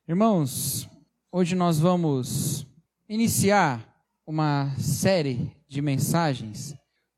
Irmãos, hoje nós vamos iniciar uma série de mensagens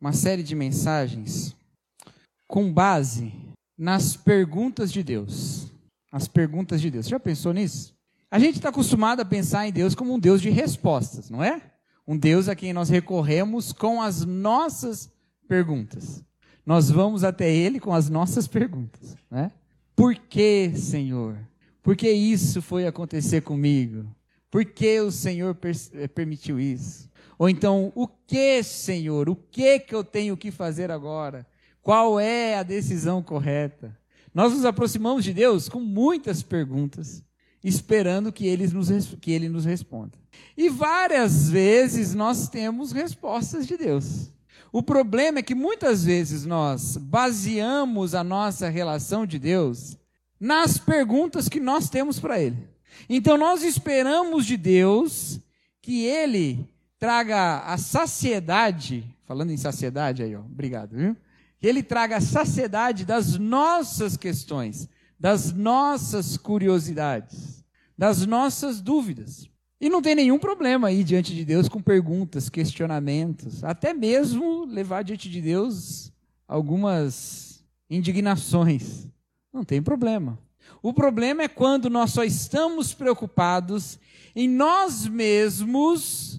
com base nas perguntas de Deus. As perguntas de Deus. Já pensou nisso? A gente está acostumado a pensar em Deus como um Deus de respostas, não é? Um Deus a quem nós recorremos com as nossas perguntas. Nós vamos até Ele com as nossas perguntas, né? Por que, Senhor? Por que isso foi acontecer comigo? Por que o Senhor permitiu isso? Ou então, o que, Senhor? O que eu tenho que fazer agora? Qual é a decisão correta? Nós nos aproximamos de Deus com muitas perguntas, esperando que Ele nos responda. E várias vezes nós temos respostas de Deus. O problema é que muitas vezes nós baseamos a nossa relação de Deus nas perguntas que nós temos para Ele. Então nós esperamos de Deus que Ele traga a saciedade, falando em saciedade aí, obrigado, viu? Que Ele traga a saciedade das nossas questões, das nossas curiosidades, das nossas dúvidas. E não tem nenhum problema aí diante de Deus com perguntas, questionamentos, até mesmo levar diante de Deus algumas indignações. Não tem problema. O problema é quando nós só estamos preocupados em nós mesmos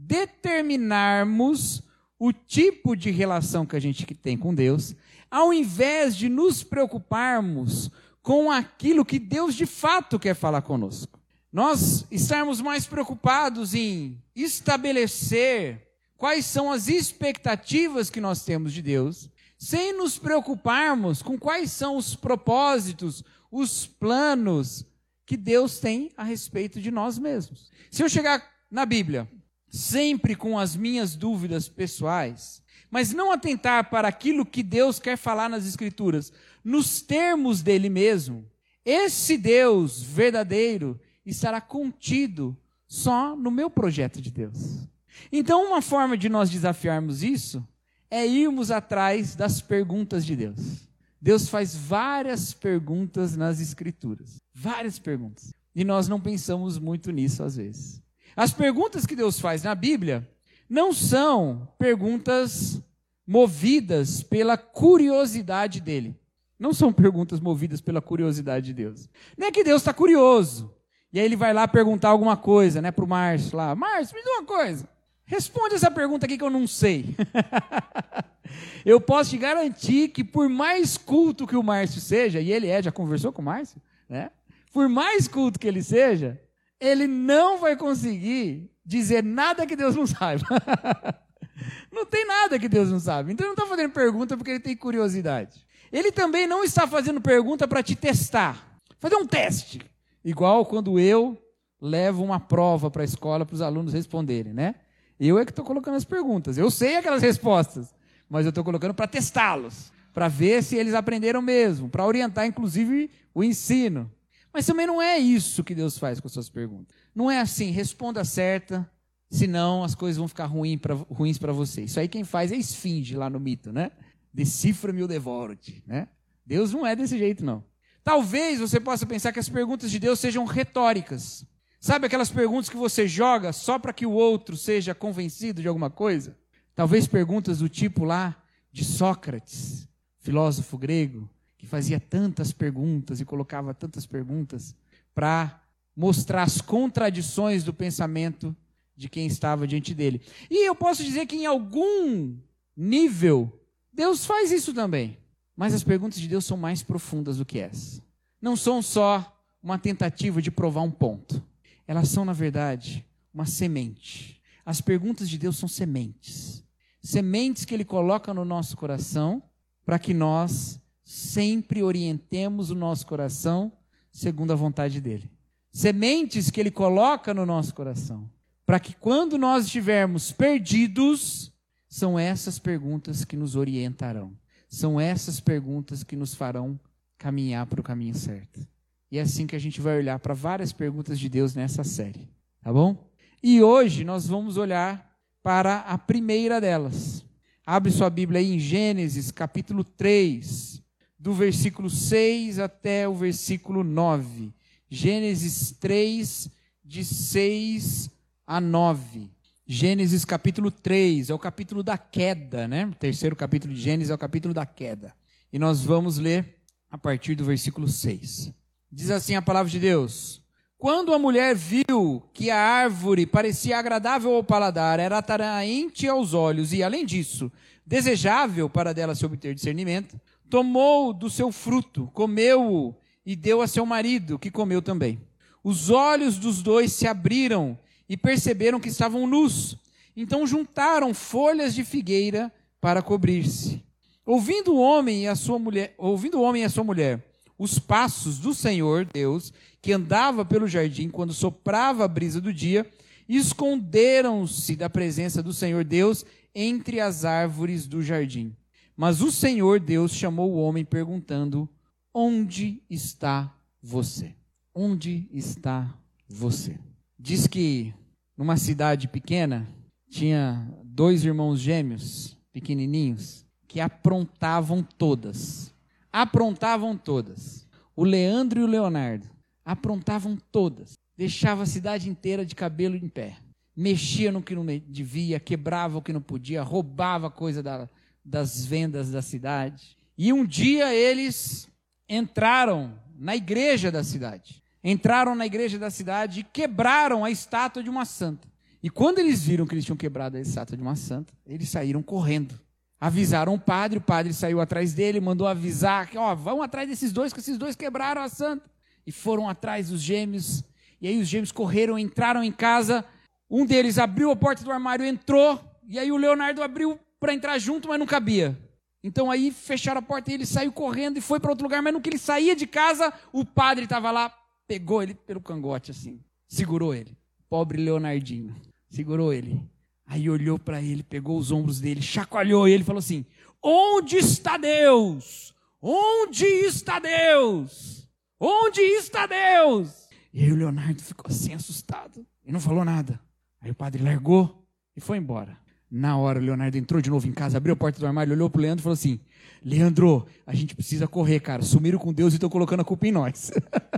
determinarmos o tipo de relação que a gente tem com Deus, ao invés de nos preocuparmos com aquilo que Deus de fato quer falar conosco. Nós estarmos mais preocupados em estabelecer quais são as expectativas que nós temos de Deus, sem nos preocuparmos com quais são os propósitos, os planos que Deus tem a respeito de nós mesmos. Se eu chegar na Bíblia, sempre com as minhas dúvidas pessoais, mas não atentar para aquilo que Deus quer falar nas Escrituras, nos termos dele mesmo, esse Deus verdadeiro estará contido só no meu projeto de Deus. Então, uma forma de nós desafiarmos isso é irmos atrás das perguntas de Deus. Deus faz várias perguntas nas Escrituras. Várias perguntas. E nós não pensamos muito nisso às vezes. As perguntas que Deus faz na Bíblia não são perguntas movidas pela curiosidade dele. Não são perguntas movidas pela curiosidade de Deus. Não é que Deus está curioso. E aí ele vai lá perguntar alguma coisa, né, para o Márcio lá. Márcio, me diz uma coisa. Responde essa pergunta aqui que eu não sei. Eu posso te garantir que por mais culto que o Márcio seja, e ele já conversou com o Márcio, né? Por mais culto que ele seja, ele não vai conseguir dizer nada que Deus não saiba. Não tem nada que Deus não sabe. Então ele não está fazendo pergunta porque ele tem curiosidade. Ele também não está fazendo pergunta para te testar. Fazer um teste. Igual quando eu levo uma prova para a escola para os alunos responderem, né? Eu é que estou colocando as perguntas. Eu sei aquelas respostas, mas eu estou colocando para testá-los, para ver se eles aprenderam mesmo, para orientar, inclusive, o ensino. Mas também não é isso que Deus faz com as suas perguntas. Não é assim, responda certa, senão as coisas vão ficar ruins para você. Isso aí quem faz é a esfinge lá no mito, né? Decifra-me o devoro-te, né? Deus não é desse jeito, não. Talvez você possa pensar que as perguntas de Deus sejam retóricas. Sabe aquelas perguntas que você joga só para que o outro seja convencido de alguma coisa? Talvez perguntas do tipo lá de Sócrates, filósofo grego, que fazia tantas perguntas e colocava tantas perguntas para mostrar as contradições do pensamento de quem estava diante dele. E eu posso dizer que em algum nível, Deus faz isso também. Mas as perguntas de Deus são mais profundas do que essa. Não são só uma tentativa de provar um ponto. Elas são, na verdade, uma semente. As perguntas de Deus são sementes. Sementes que Ele coloca no nosso coração para que nós sempre orientemos o nosso coração segundo a vontade dEle. Sementes que Ele coloca no nosso coração para que quando nós estivermos perdidos, são essas perguntas que nos orientarão. São essas perguntas que nos farão caminhar para o caminho certo. E é assim que a gente vai olhar para várias perguntas de Deus nessa série. Tá bom? E hoje nós vamos olhar para a primeira delas. Abre sua Bíblia aí em Gênesis, capítulo 3, do versículo 6 até o versículo 9. Gênesis 3, de 6 a 9. Gênesis capítulo 3, é o capítulo da queda, né? O terceiro capítulo de Gênesis é o capítulo da queda. E nós vamos ler a partir do versículo 6. Diz assim a palavra de Deus: Quando a mulher viu que a árvore parecia agradável ao paladar, era atraente aos olhos e, além disso, desejável para dela se obter discernimento, tomou do seu fruto, comeu-o e deu a seu marido, que comeu também. Os olhos dos dois se abriram e perceberam que estavam nus. Então juntaram folhas de figueira para cobrir-se. Ouvindo o homem e a sua mulher os passos do Senhor Deus, que andava pelo jardim quando soprava a brisa do dia, esconderam-se da presença do Senhor Deus entre as árvores do jardim. Mas o Senhor Deus chamou o homem perguntando: onde está você? Onde está você? Diz que numa cidade pequena tinha 2 irmãos gêmeos, pequenininhos, que aprontavam todas. Aprontavam todas. O Leandro e o Leonardo aprontavam todas. Deixava a cidade inteira de cabelo em pé. Mexia no que não devia, quebrava o que não podia, roubava coisa das vendas da cidade. E um dia eles entraram na igreja da cidade. Entraram na igreja da cidade e quebraram a estátua de uma santa. E quando eles viram que eles tinham quebrado a estátua de uma santa, eles saíram correndo. Avisaram o padre saiu atrás dele, mandou avisar que, vão atrás desses dois, que esses dois quebraram a santa. E foram atrás dos gêmeos, e aí os gêmeos correram, entraram em casa, um deles abriu a porta do armário, entrou, e aí o Leonardo abriu para entrar junto, mas não cabia. Então aí fecharam a porta e ele saiu correndo e foi para outro lugar, mas no que ele saía de casa, o padre estava lá, pegou ele pelo cangote assim, segurou ele, pobre Leonardinho, segurou ele. Aí olhou para ele, pegou os ombros dele, chacoalhou ele e falou assim: onde está Deus? Onde está Deus? Onde está Deus? E aí o Leonardo ficou assim assustado e não falou nada. Aí o padre largou e foi embora. Na hora o Leonardo entrou de novo em casa, abriu a porta do armário, olhou para o Leandro e falou assim: Leandro, a gente precisa correr, cara, sumiram com Deus e estão colocando a culpa em nós.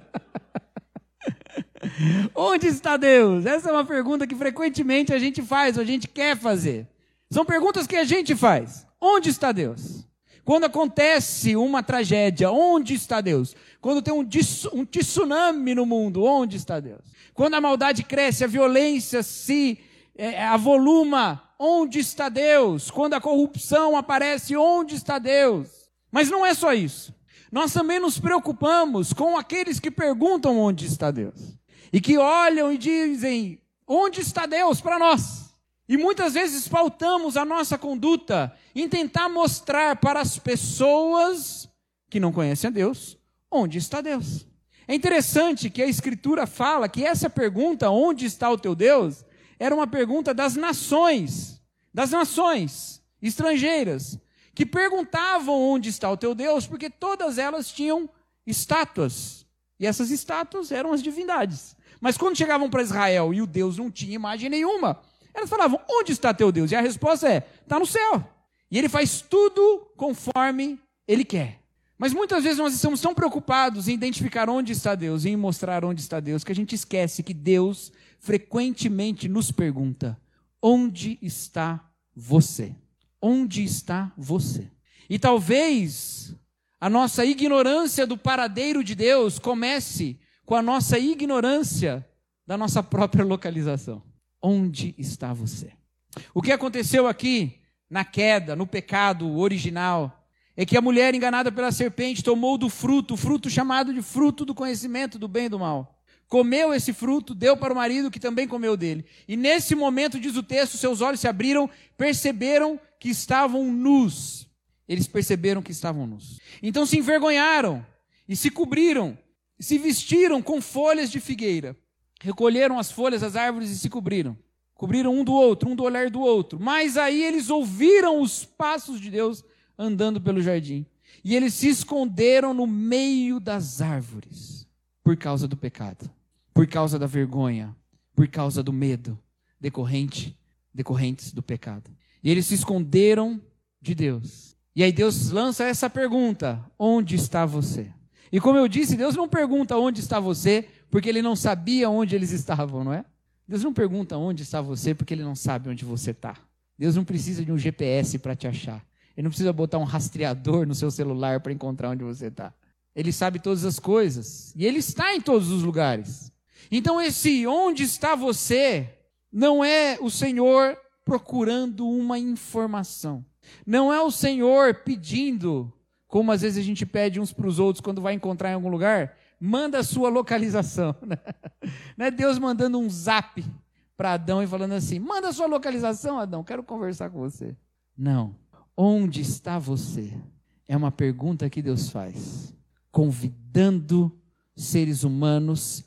Onde está Deus? Essa é uma pergunta que frequentemente a gente faz, ou a gente quer fazer. São perguntas que a gente faz. Onde está Deus? Quando acontece uma tragédia, onde está Deus? Quando tem um tsunami no mundo, onde está Deus? Quando a maldade cresce, a violência se avoluma, onde está Deus? Quando a corrupção aparece, onde está Deus? Mas não é só isso. Nós também nos preocupamos com aqueles que perguntam onde está Deus. E que olham e dizem: onde está Deus para nós? E muitas vezes pautamos a nossa conduta em tentar mostrar para as pessoas que não conhecem a Deus, onde está Deus. É interessante que a Escritura fala que essa pergunta, onde está o teu Deus, era uma pergunta das nações estrangeiras, que perguntavam onde está o teu Deus, porque todas elas tinham estátuas, e essas estátuas eram as divindades. Mas quando chegavam para Israel e o Deus não tinha imagem nenhuma, elas falavam: onde está teu Deus? E a resposta é: está no céu. E ele faz tudo conforme ele quer. Mas muitas vezes nós estamos tão preocupados em identificar onde está Deus, em mostrar onde está Deus, que a gente esquece que Deus frequentemente nos pergunta: onde está você? Onde está você? E talvez a nossa ignorância do paradeiro de Deus comece com a nossa ignorância da nossa própria localização. Onde está você? O que aconteceu aqui na queda, no pecado original, é que a mulher enganada pela serpente tomou do fruto, o fruto chamado de fruto do conhecimento do bem e do mal. Comeu esse fruto, deu para o marido que também comeu dele. E nesse momento, diz o texto, seus olhos se abriram, perceberam que estavam nus. Eles perceberam que estavam nus. Então se envergonharam e se cobriram, e se vestiram com folhas de figueira. Recolheram as folhas das árvores e se cobriram. Cobriram um do outro, um do olhar do outro. Mas aí eles ouviram os passos de Deus andando pelo jardim. E eles se esconderam no meio das árvores por causa do pecado, por causa da vergonha, por causa do medo decorrentes do pecado. E eles se esconderam de Deus. E aí Deus lança essa pergunta: onde está você? E como eu disse, Deus não pergunta onde está você porque ele não sabia onde eles estavam, não é? Deus não pergunta onde está você porque ele não sabe onde você está. Deus não precisa de um GPS para te achar. Ele não precisa botar um rastreador no seu celular para encontrar onde você está. Ele sabe todas as coisas e ele está em todos os lugares. Então esse onde está você não é o Senhor procurando uma informação. Não é o Senhor pedindo, como às vezes a gente pede uns para os outros quando vai encontrar em algum lugar, manda a sua localização. Não é Deus mandando um zap para Adão e falando assim, manda a sua localização, Adão, quero conversar com você. Não. Onde está você? É uma pergunta que Deus faz, convidando seres humanos,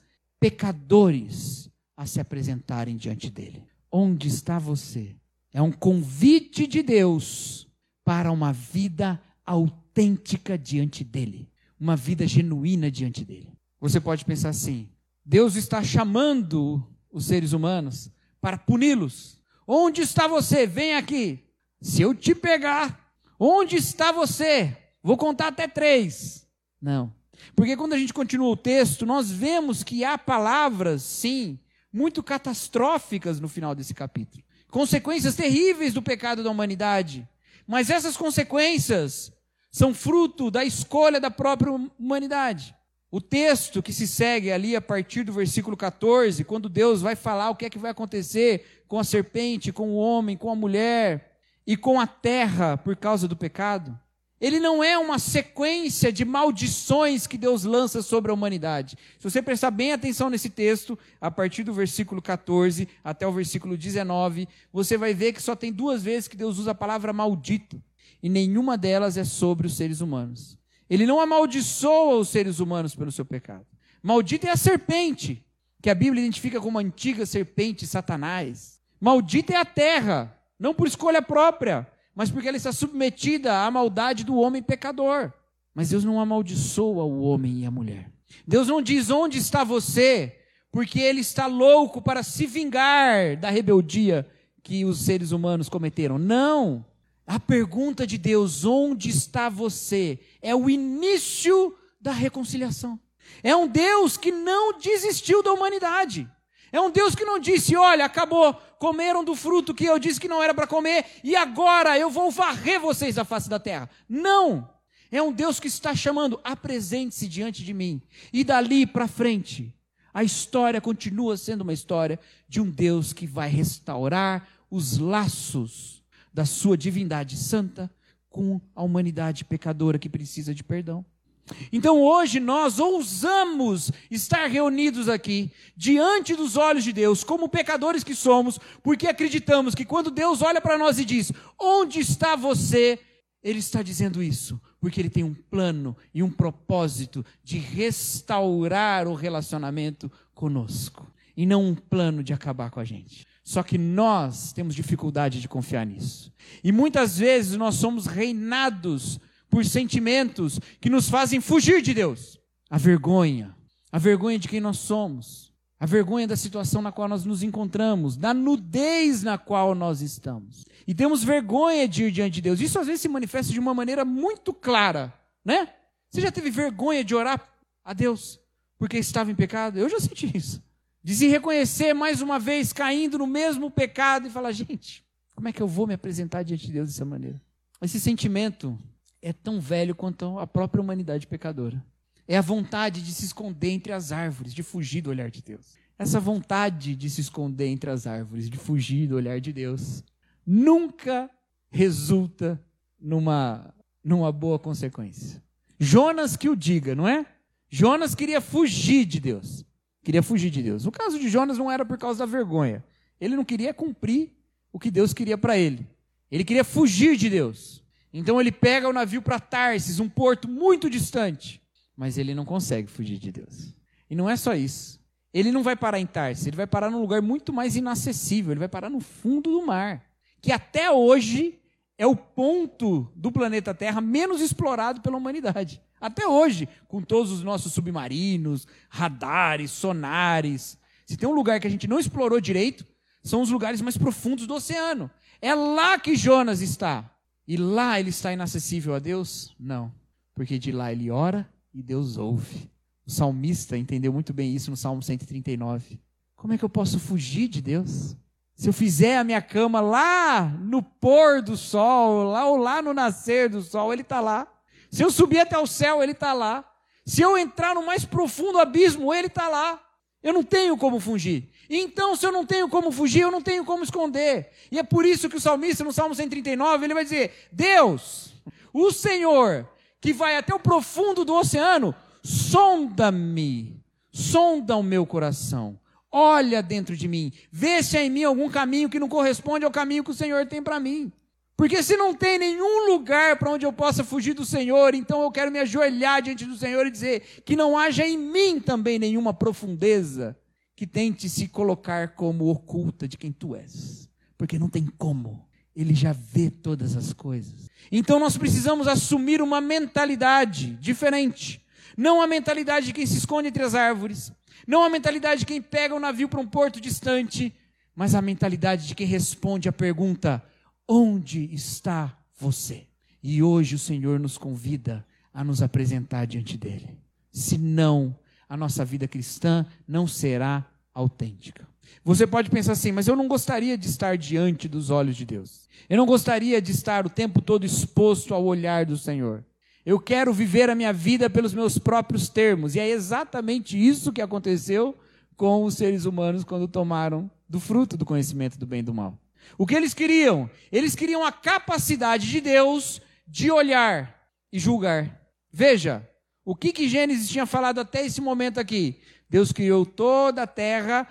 pecadores, a se apresentarem diante dele. Onde está você? É um convite de Deus para uma vida autêntica diante dele. Uma vida genuína diante dele. Você pode pensar assim, Deus está chamando os seres humanos para puni-los. Onde está você? Vem aqui. Se eu te pegar, onde está você? Vou contar até 3. Não. Porque quando a gente continua o texto, nós vemos que há palavras, sim, muito catastróficas no final desse capítulo. Consequências terríveis do pecado da humanidade. Mas essas consequências são fruto da escolha da própria humanidade. O texto que se segue ali a partir do versículo 14, quando Deus vai falar o que é que vai acontecer com a serpente, com o homem, com a mulher e com a terra por causa do pecado, ele não é uma sequência de maldições que Deus lança sobre a humanidade. Se você prestar bem atenção nesse texto, a partir do versículo 14 até o versículo 19, você vai ver que só tem 2 vezes que Deus usa a palavra maldito, e nenhuma delas é sobre os seres humanos. Ele não amaldiçoa os seres humanos pelo seu pecado. Maldita é a serpente, que a Bíblia identifica como a antiga serpente Satanás. Maldita é a terra, não por escolha própria, mas porque ela está submetida à maldade do homem pecador. Mas Deus não amaldiçoa o homem e a mulher. Deus não diz onde está você, porque Ele está louco para se vingar da rebeldia que os seres humanos cometeram. Não! A pergunta de Deus, onde está você, é o início da reconciliação. É um Deus que não desistiu da humanidade. É um Deus que não disse, olha, acabou, comeram do fruto que eu disse que não era para comer, e agora eu vou varrer vocês da face da terra. Não! É um Deus que está chamando, apresente-se diante de mim. E dali para frente, a história continua sendo uma história de um Deus que vai restaurar os laços da sua divindade santa com a humanidade pecadora que precisa de perdão. Então hoje nós ousamos estar reunidos aqui, diante dos olhos de Deus, como pecadores que somos, porque acreditamos que quando Deus olha para nós e diz, onde está você? Ele está dizendo isso, porque Ele tem um plano e um propósito de restaurar o relacionamento conosco, e não um plano de acabar com a gente. Só que nós temos dificuldade de confiar nisso. E muitas vezes nós somos reinados por sentimentos que nos fazem fugir de Deus. A vergonha de quem nós somos, a vergonha da situação na qual nós nos encontramos, da nudez na qual nós estamos. E temos vergonha de ir diante de Deus. Isso às vezes se manifesta de uma maneira muito clara, né? Você já teve vergonha de orar a Deus porque estava em pecado? Eu já senti isso. De se reconhecer mais uma vez caindo no mesmo pecado e falar, gente, como é que eu vou me apresentar diante de Deus dessa maneira? Esse sentimento é tão velho quanto a própria humanidade pecadora. É a vontade de se esconder entre as árvores, de fugir do olhar de Deus. Essa vontade de se esconder entre as árvores, de fugir do olhar de Deus, nunca resulta numa boa consequência. Jonas que o diga, não é? Jonas queria fugir de Deus. Queria fugir de Deus. No caso de Jonas não era por causa da vergonha. Ele não queria cumprir o que Deus queria para ele. Ele queria fugir de Deus. Então ele pega o navio para Tarsis, um porto muito distante. Mas ele não consegue fugir de Deus. E não é só isso. Ele não vai parar em Tarsis, ele vai parar num lugar muito mais inacessível. Ele vai parar no fundo do mar. Que até hoje é o ponto do planeta Terra menos explorado pela humanidade. Até hoje, com todos os nossos submarinos, radares, sonares. Se tem um lugar que a gente não explorou direito, são os lugares mais profundos do oceano. É lá que Jonas está. E lá ele está inacessível a Deus? Não. Porque de lá ele ora e Deus ouve. O salmista entendeu muito bem isso no Salmo 139. Como é que eu posso fugir de Deus? Se eu fizer a minha cama lá no pôr do sol, lá no nascer do sol, Ele está lá. Se eu subir até o céu, Ele está lá. Se eu entrar no mais profundo abismo, Ele está lá. Eu não tenho como fugir. Então, se eu não tenho como fugir, eu não tenho como esconder. E é por isso que o salmista, no Salmo 139, ele vai dizer: Deus, o Senhor, que vai até o profundo do oceano, sonda-me, sonda o meu coração. Olha dentro de mim, vê se há em mim algum caminho que não corresponde ao caminho que o Senhor tem para mim. Porque se não tem nenhum lugar para onde eu possa fugir do Senhor, então eu quero me ajoelhar diante do Senhor e dizer que não haja em mim também nenhuma profundeza que tente se colocar como oculta de quem tu és. Porque não tem como, Ele já vê todas as coisas. Então nós precisamos assumir uma mentalidade diferente. Não a mentalidade de quem se esconde entre as árvores, não a mentalidade de quem pega um navio para um porto distante, mas a mentalidade de quem responde à pergunta: onde está você? E hoje o Senhor nos convida a nos apresentar diante dEle. Senão, a nossa vida cristã não será autêntica. Você pode pensar assim: mas eu não gostaria de estar diante dos olhos de Deus. Eu não gostaria de estar o tempo todo exposto ao olhar do Senhor. Eu quero viver a minha vida pelos meus próprios termos. E é exatamente isso que aconteceu com os seres humanos quando tomaram do fruto do conhecimento do bem e do mal. O que eles queriam? Eles queriam a capacidade de Deus de olhar e julgar. Veja, o que Gênesis tinha falado até esse momento aqui? Deus criou toda a terra,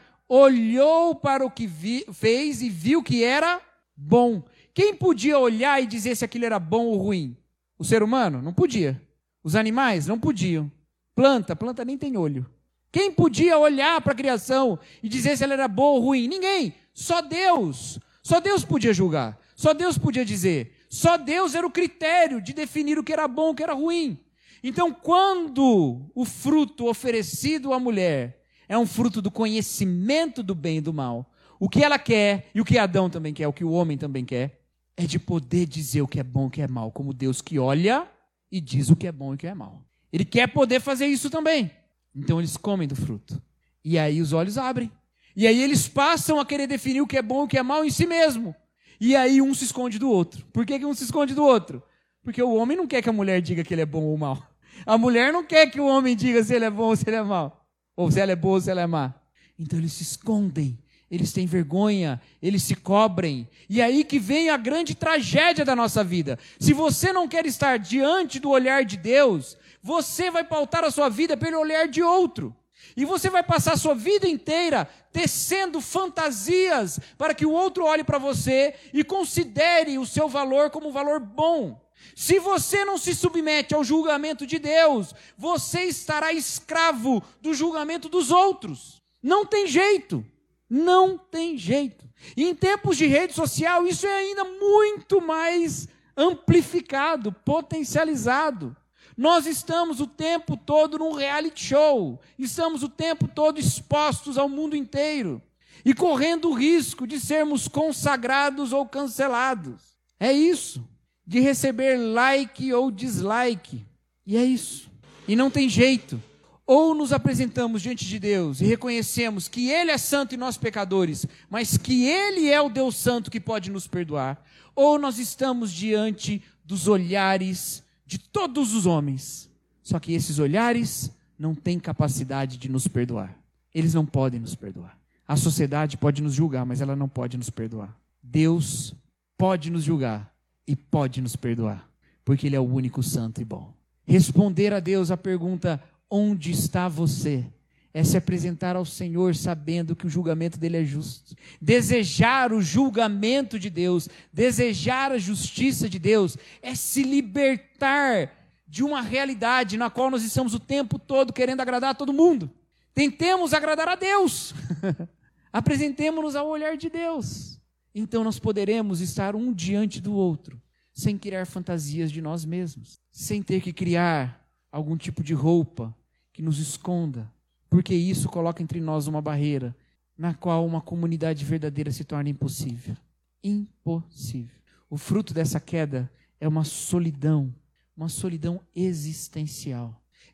olhou para o que fez e viu que era bom. Quem podia olhar e dizer se aquilo era bom ou ruim? O ser humano? Não podia. Os animais? Não podiam. Planta nem tem olho. Quem podia olhar para a criação e dizer se ela era boa ou ruim? Ninguém. Só Deus. Só Deus podia julgar. Só Deus podia dizer. Só Deus era o critério de definir o que era bom e o que era ruim. Então, quando o fruto oferecido à mulher é um fruto do conhecimento do bem e do mal, o que ela quer, e o que Adão também quer, o que o homem também quer, é de poder dizer o que é bom e o que é mal, como Deus que olha e diz o que é bom e o que é mal. Ele quer poder fazer isso também. Então eles comem do fruto. E aí os olhos abrem. E aí eles passam a querer definir o que é bom e o que é mal em si mesmo. E aí um se esconde do outro. Por que um se esconde do outro? Porque o homem não quer que a mulher diga que ele é bom ou mal. A mulher não quer que o homem diga se ele é bom ou se ele é mal. Ou se ela é boa ou se ela é má. Então eles se escondem. Eles têm vergonha, eles se cobrem. E aí que vem a grande tragédia da nossa vida. Se você não quer estar diante do olhar de Deus, você vai pautar a sua vida pelo olhar de outro. E você vai passar a sua vida inteira tecendo fantasias para que o outro olhe para você e considere o seu valor como um valor bom. Se você não se submete ao julgamento de Deus, você estará escravo do julgamento dos outros. Não tem jeito. Não tem jeito. E em tempos de rede social, isso é ainda muito mais amplificado, potencializado. Nós estamos o tempo todo num reality show. Estamos o tempo todo expostos ao mundo inteiro. E correndo o risco de sermos consagrados ou cancelados. É isso. De receber like ou dislike. E é isso. E não tem jeito. Ou nos apresentamos diante de Deus e reconhecemos que Ele é santo e nós pecadores, mas que Ele é o Deus santo que pode nos perdoar. Ou nós estamos diante dos olhares de todos os homens. Só que esses olhares não têm capacidade de nos perdoar. Eles não podem nos perdoar. A sociedade pode nos julgar, mas ela não pode nos perdoar. Deus pode nos julgar e pode nos perdoar, porque Ele é o único santo e bom. Responder a Deus a pergunta: onde está você? É se apresentar ao Senhor sabendo que o julgamento dele é justo. Desejar o julgamento de Deus, desejar a justiça de Deus, é se libertar de uma realidade na qual nós estamos o tempo todo querendo agradar a todo mundo. Tentemos agradar a Deus. Apresentemo-nos ao olhar de Deus. Então nós poderemos estar um diante do outro, sem criar fantasias de nós mesmos, sem ter que criar algum tipo de roupa que nos esconda, porque isso coloca entre nós uma barreira na qual uma comunidade verdadeira se torna impossível. Impossível. O fruto dessa queda é uma solidão existencial.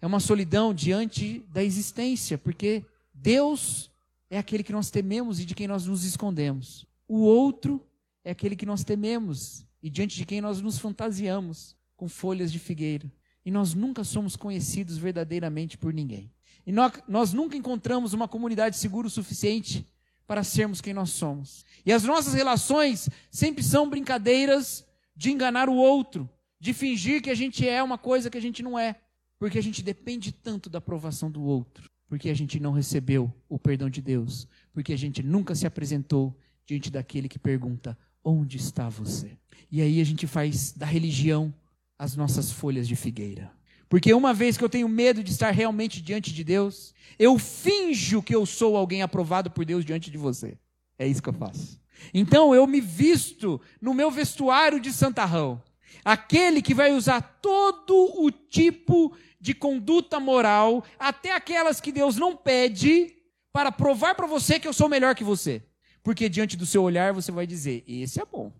É uma solidão diante da existência, porque Deus é aquele que nós tememos e de quem nós nos escondemos. O outro é aquele que nós tememos e diante de quem nós nos fantasiamos com folhas de figueira. E nós nunca somos conhecidos verdadeiramente por ninguém. E nós nunca encontramos uma comunidade segura o suficiente para sermos quem nós somos. E as nossas relações sempre são brincadeiras de enganar o outro, de fingir que a gente é uma coisa que a gente não é, porque a gente depende tanto da aprovação do outro, porque a gente não recebeu o perdão de Deus, porque a gente nunca se apresentou diante daquele que pergunta: onde está você? E aí a gente faz da religião as nossas folhas de figueira. Porque uma vez que eu tenho medo de estar realmente diante de Deus, eu finjo que eu sou alguém aprovado por Deus diante de você. É isso que eu faço. Então eu me visto no meu vestuário de santarrão. Aquele que vai usar todo o tipo de conduta moral, até aquelas que Deus não pede, para provar para você que eu sou melhor que você. Porque diante do seu olhar você vai dizer: esse é bom.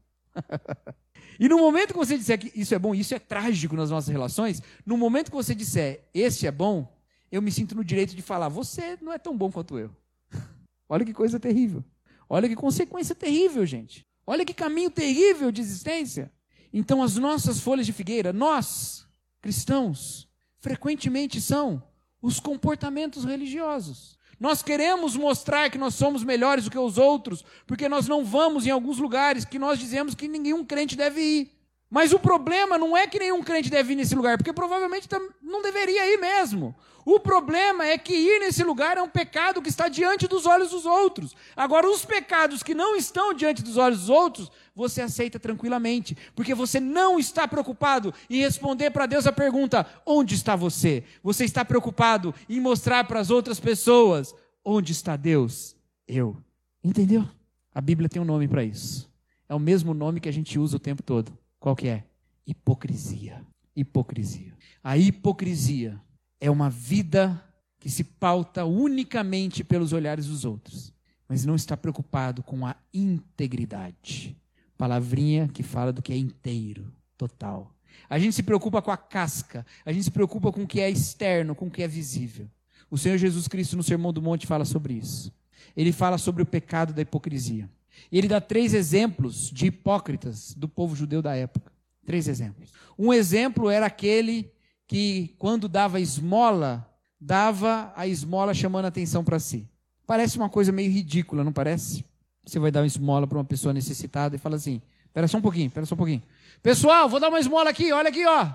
E no momento que você disser que isso é bom, isso é trágico nas nossas relações, no momento que você disser: esse é bom, eu me sinto no direito de falar: você não é tão bom quanto eu. Olha que coisa terrível. Olha que consequência terrível, gente. Olha que caminho terrível de existência. Então as nossas folhas de figueira, nós, cristãos, frequentemente são os comportamentos religiosos. Nós queremos mostrar que nós somos melhores do que os outros, porque nós não vamos em alguns lugares que nós dizemos que nenhum crente deve ir. Mas o problema não é que nenhum crente deve ir nesse lugar, porque provavelmente não deveria ir mesmo. O problema é que ir nesse lugar é um pecado que está diante dos olhos dos outros. Agora, os pecados que não estão diante dos olhos dos outros, você aceita tranquilamente, porque você não está preocupado em responder para Deus a pergunta: onde está você? Você está preocupado em mostrar para as outras pessoas: onde está Deus? Eu. Entendeu? A Bíblia tem um nome para isso. É o mesmo nome que a gente usa o tempo todo. Qual que é? Hipocrisia. Hipocrisia. A hipocrisia é uma vida que se pauta unicamente pelos olhares dos outros, mas não está preocupado com a integridade. Palavrinha que fala do que é inteiro, total. A gente se preocupa com a casca, a gente se preocupa com o que é externo, com o que é visível. O Senhor Jesus Cristo no Sermão do Monte fala sobre isso. Ele fala sobre o pecado da hipocrisia. E ele dá 3 exemplos de hipócritas do povo judeu da época. 3 exemplos. Um exemplo era aquele que, quando dava esmola, dava a esmola chamando a atenção para si. Parece uma coisa meio ridícula, não parece? Você vai dar uma esmola para uma pessoa necessitada e fala assim: espera só um pouquinho. Pessoal, vou dar uma esmola aqui, olha aqui, ó.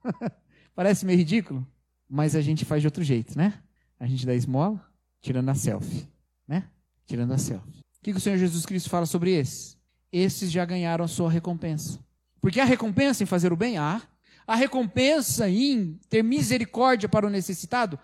Parece meio ridículo, mas a gente faz de outro jeito, né? A gente dá esmola tirando a selfie, né? Tirando a selfie. O que o Senhor Jesus Cristo fala sobre esses? Esses já ganharam a sua recompensa. Porque a recompensa em fazer o bem? A recompensa em ter misericórdia para o necessitado?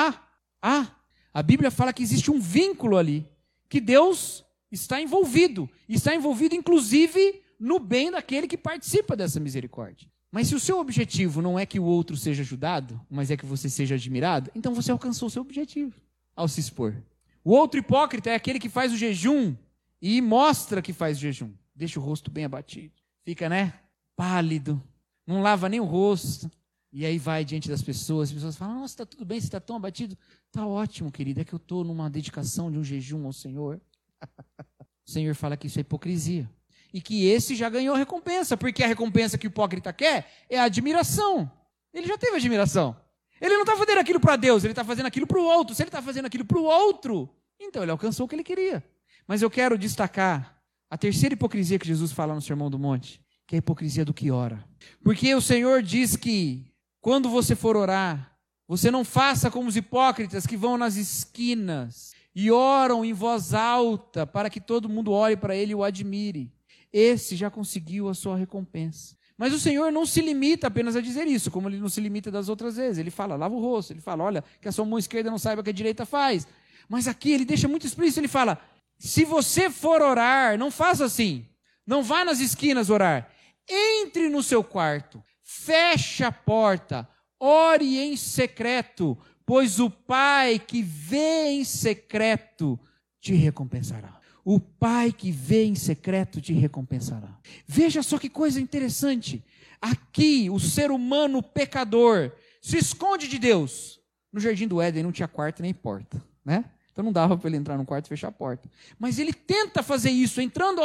A Bíblia fala que existe um vínculo ali, que Deus está envolvido inclusive no bem daquele que participa dessa misericórdia. Mas se o seu objetivo não é que o outro seja ajudado, mas é que você seja admirado, então você alcançou o seu objetivo ao se expor. O outro hipócrita é aquele que faz o jejum e mostra que faz o jejum. Deixa o rosto bem abatido. Fica, pálido. Não lava nem o rosto. E aí vai diante das pessoas. As pessoas falam: nossa, está tudo bem, você está tão abatido. Está ótimo, querido. É que eu estou numa dedicação de um jejum ao Senhor. O Senhor fala que isso é hipocrisia. E que esse já ganhou recompensa. Porque a recompensa que o hipócrita quer é a admiração. Ele já teve admiração. Ele não está fazendo aquilo para Deus, ele está fazendo aquilo para o outro. Se ele está fazendo aquilo para o outro, então ele alcançou o que ele queria. Mas eu quero destacar a terceira hipocrisia que Jesus fala no Sermão do Monte, que é a hipocrisia do que ora. Porque o Senhor diz que quando você for orar, você não faça como os hipócritas que vão nas esquinas e oram em voz alta para que todo mundo olhe para ele e o admire. Esse já conseguiu a sua recompensa. Mas o Senhor não se limita apenas a dizer isso, como ele não se limita das outras vezes. Ele fala: lava o rosto. Ele fala: olha, que a sua mão esquerda não saiba o que a direita faz. Mas aqui ele deixa muito explícito. Ele fala: se você for orar, não faça assim. Não vá nas esquinas orar. Entre no seu quarto, feche a porta, ore em secreto, pois o Pai que vê em secreto te recompensará. O Pai que vê em secreto te recompensará. Veja só que coisa interessante. Aqui, o ser humano pecador se esconde de Deus. No Jardim do Éden não tinha quarto nem porta, né? Então não dava para ele entrar no quarto e fechar a porta. Mas ele tenta fazer isso, entrando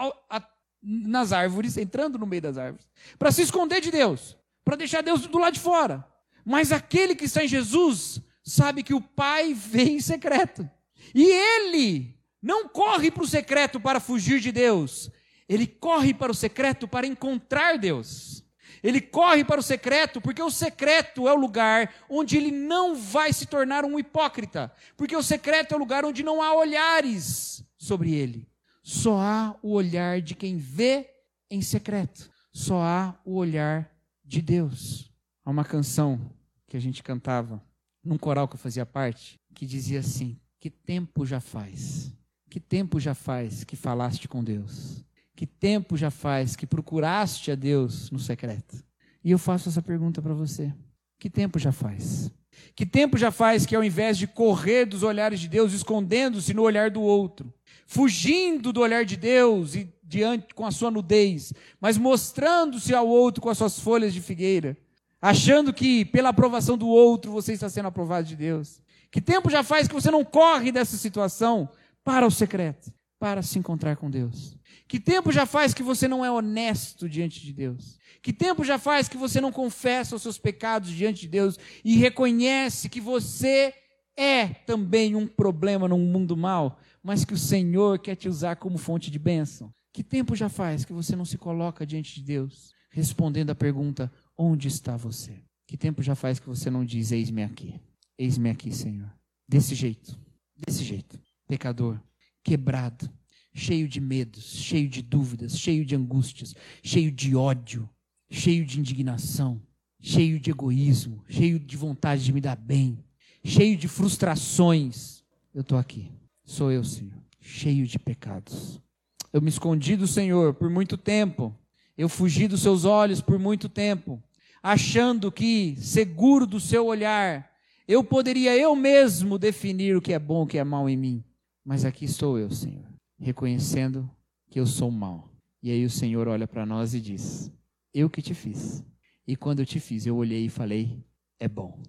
nas árvores, entrando no meio das árvores, para se esconder de Deus, para deixar Deus do lado de fora. Mas aquele que está em Jesus sabe que o Pai vem em secreto. E ele não corre para o secreto para fugir de Deus. Ele corre para o secreto para encontrar Deus. Ele corre para o secreto porque o secreto é o lugar onde ele não vai se tornar um hipócrita. Porque o secreto é o lugar onde não há olhares sobre ele. Só há o olhar de quem vê em secreto. Só há o olhar de Deus. Há uma canção que a gente cantava, num coral que eu fazia parte, que dizia assim: que tempo já faz? Que tempo já faz que falaste com Deus? Que tempo já faz que procuraste a Deus no secreto? E eu faço essa pergunta para você. Que tempo já faz? Que tempo já faz que ao invés de correr dos olhares de Deus, escondendo-se no olhar do outro, fugindo do olhar de Deus e diante com a sua nudez, mas mostrando-se ao outro com as suas folhas de figueira, achando que pela aprovação do outro você está sendo aprovado de Deus? Que tempo já faz que você não corre dessa situação para o secreto, para se encontrar com Deus? Que tempo já faz que você não é honesto diante de Deus? Que tempo já faz que você não confessa os seus pecados diante de Deus e reconhece que você é também um problema num mundo mau, mas que o Senhor quer te usar como fonte de bênção? Que tempo já faz que você não se coloca diante de Deus, respondendo a pergunta: onde está você? Que tempo já faz que você não diz: eis-me aqui, Senhor? Desse jeito, pecador, quebrado, cheio de medos, cheio de dúvidas, cheio de angústias, cheio de ódio, cheio de indignação, cheio de egoísmo, cheio de vontade de me dar bem, cheio de frustrações. Eu estou aqui, sou eu, Senhor, cheio de pecados. Eu me escondi do Senhor por muito tempo, eu fugi dos seus olhos por muito tempo, achando que, seguro do seu olhar, eu poderia eu mesmo definir o que é bom e o que é mal em mim. Mas aqui estou eu, Senhor, reconhecendo que eu sou mau. E aí o Senhor olha para nós e diz: eu que te fiz. E quando eu te fiz, eu olhei e falei: é bom.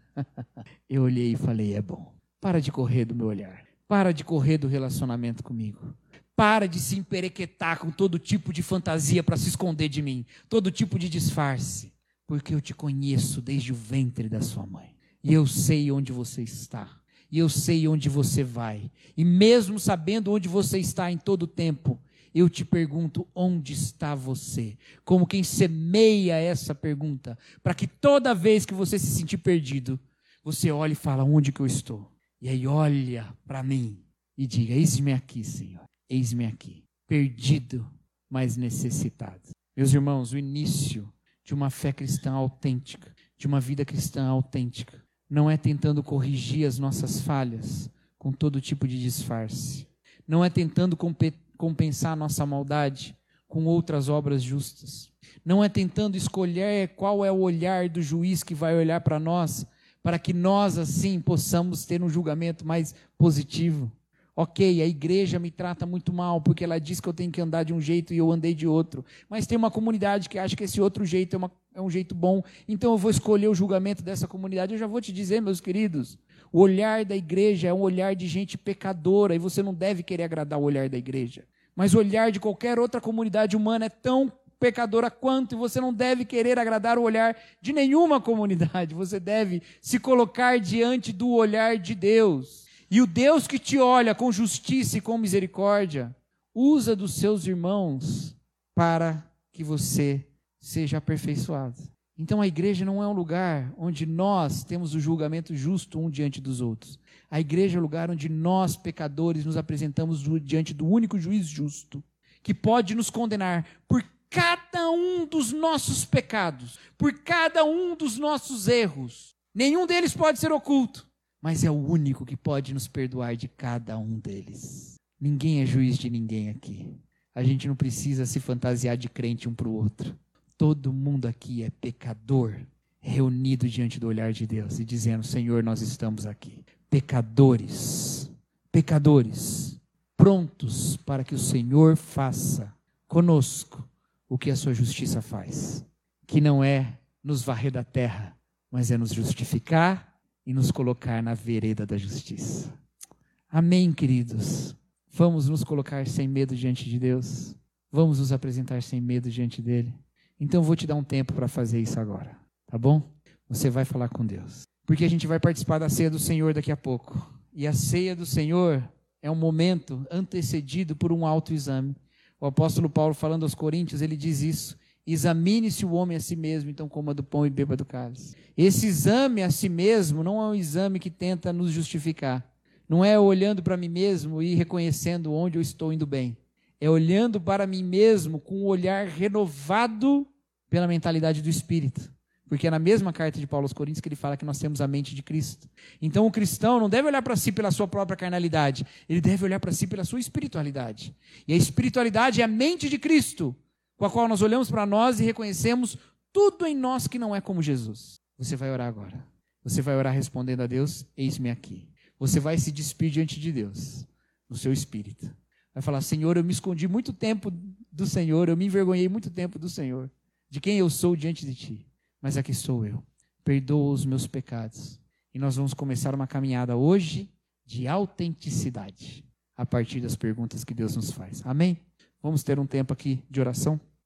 Eu olhei e falei: é bom. Para de correr do meu olhar. Para de correr do relacionamento comigo. Para de se emperequetar com todo tipo de fantasia para se esconder de mim. Todo tipo de disfarce. Porque eu te conheço desde o ventre da sua mãe. E eu sei onde você está. E eu sei onde você vai. E mesmo sabendo onde você está em todo o tempo, eu te pergunto: onde está você? Como quem semeia essa pergunta, para que toda vez que você se sentir perdido, você olhe e fala: onde que eu estou? E aí olha para mim e diga: eis-me aqui, Senhor, eis-me aqui, perdido, mas necessitado. Meus irmãos, o início de uma fé cristã autêntica, de uma vida cristã autêntica, não é tentando corrigir as nossas falhas com todo tipo de disfarce. Não é tentando compensar a nossa maldade com outras obras justas. Não é tentando escolher qual é o olhar do juiz que vai olhar para nós, para que nós assim possamos ter um julgamento mais positivo. Ok, a igreja me trata muito mal, porque ela diz que eu tenho que andar de um jeito e eu andei de outro. Mas tem uma comunidade que acha que esse outro jeito é um jeito bom, então eu vou escolher o julgamento dessa comunidade. Eu já vou te dizer, meus queridos, o olhar da igreja é um olhar de gente pecadora, e você não deve querer agradar o olhar da igreja. Mas o olhar de qualquer outra comunidade humana é tão pecadora quanto, e você não deve querer agradar o olhar de nenhuma comunidade. Você deve se colocar diante do olhar de Deus. E o Deus que te olha com justiça e com misericórdia, usa dos seus irmãos para que você seja aperfeiçoado. Então a igreja não é um lugar onde nós temos o julgamento justo um diante dos outros. A igreja é um lugar onde nós, pecadores, nos apresentamos diante do único juiz justo, que pode nos condenar por cada um dos nossos pecados, por cada um dos nossos erros. Nenhum deles pode ser oculto. Mas é o único que pode nos perdoar de cada um deles. Ninguém é juiz de ninguém aqui. A gente não precisa se fantasiar de crente um para o outro. Todo mundo aqui é pecador, reunido diante do olhar de Deus e dizendo: Senhor, nós estamos aqui. Pecadores, prontos para que o Senhor faça conosco o que a sua justiça faz. Que não é nos varrer da terra, mas é nos justificar e nos colocar na vereda da justiça. Amém, queridos? Vamos nos colocar sem medo diante de Deus? Vamos nos apresentar sem medo diante dele? Então eu vou te dar um tempo para fazer isso agora, tá bom? Você vai falar com Deus. Porque a gente vai participar da ceia do Senhor daqui a pouco. E a ceia do Senhor é um momento antecedido por um autoexame. O apóstolo Paulo, falando aos Coríntios, ele diz isso: examine-se o homem a si mesmo, então coma do pão e beba do cálice. Esse exame a si mesmo não é um exame que tenta nos justificar. Não é olhando para mim mesmo e reconhecendo onde eu estou indo bem. É olhando para mim mesmo com um olhar renovado pela mentalidade do Espírito. Porque é na mesma carta de Paulo aos Coríntios que ele fala que nós temos a mente de Cristo. Então o cristão não deve olhar para si pela sua própria carnalidade. Ele deve olhar para si pela sua espiritualidade. E a espiritualidade é a mente de Cristo, com a qual nós olhamos para nós e reconhecemos tudo em nós que não é como Jesus. Você vai orar agora. Você vai orar respondendo a Deus: eis-me aqui. Você vai se despir diante de Deus, no seu espírito. Vai falar: Senhor, eu me escondi muito tempo do Senhor, eu me envergonhei muito tempo do Senhor, de quem eu sou diante de Ti. Mas aqui estou eu. Perdoa os meus pecados. E nós vamos começar uma caminhada hoje de autenticidade, a partir das perguntas que Deus nos faz. Amém? Vamos ter um tempo aqui de oração.